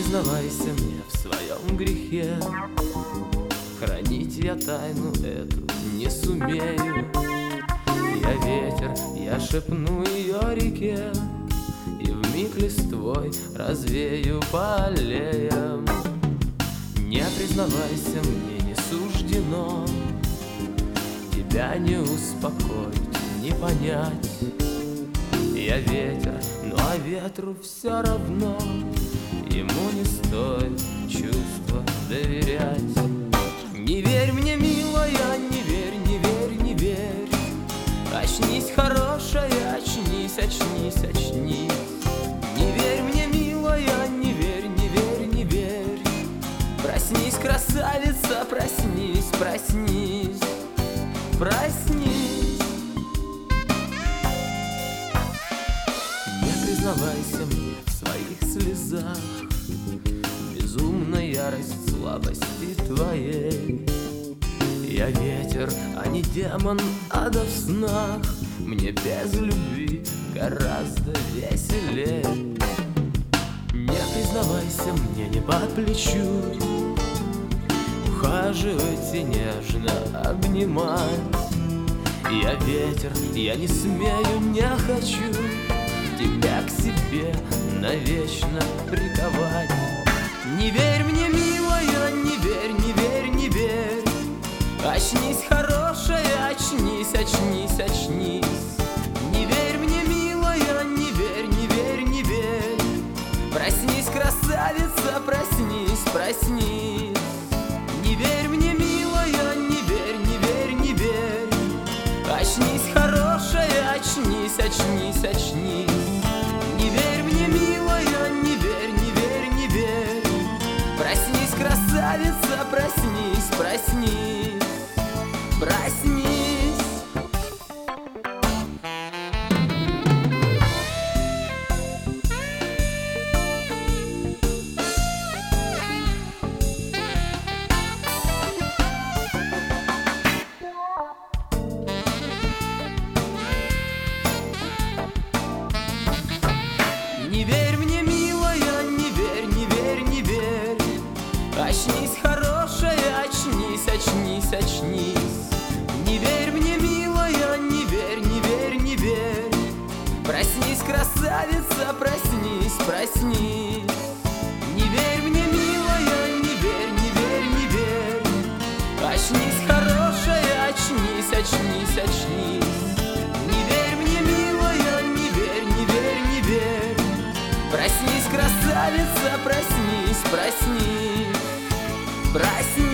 признавайся мне в своем грехе, хранить я тайну эту не сумею. Я ветер, я шепну ее реке, и вмиг листвой развею по аллеям. Не признавайся, мне не суждено тебя не успокоить, не понять. Я ветер, ну а ветру все равно, ему не стоит чувства доверять. Не верь мне, милая, не верь, не верь, не верь. Очнись, хорошая, очнись, очнись, очнись. Не верь мне, милая, не верь, не верь, не верь. Проснись, красавица, проснись, проснись, проснись. Не признавайся мне в своих слезах, безумная ярость слабости твоей. Я ветер, а не демон ада в снах, мне без любви гораздо веселее. Не признавайся, мне не по плечу ухаживать и нежно обнимать. Я ветер, я не смею, не хочу тебя к себе навечно приковать. Не верь мне, милая, не верь, не верь, не верь. Очнись, хорошая, очнись, очнись, очнись. Не верь мне, милая, не верь, не верь, не верь. Проснись, красавица, проснись, проснись. Не верь мне, милая, не верь, не верь, не верь. Очнись, хорошая, очнись, очнись, очнись. Не верь мне, милая, не верь, не верь, не верь. Проснись, красавица, проснись, проснись, проснись. Не верь мне, милая, не верь, не верь, не верь. Очнись, хорошая, очнись, очнись, очнись. Не верь мне, милая, не верь, не верь, не верь. Проснись, красавица, проснись, проснись. Не верь мне, милая, не верь, не верь, не верь. Очнись, хорошая, очнись, очнись, очнись. Не верь мне, милая, не верь, не верь, не верь. Проснись, красавица, проснись, проснись, проснись.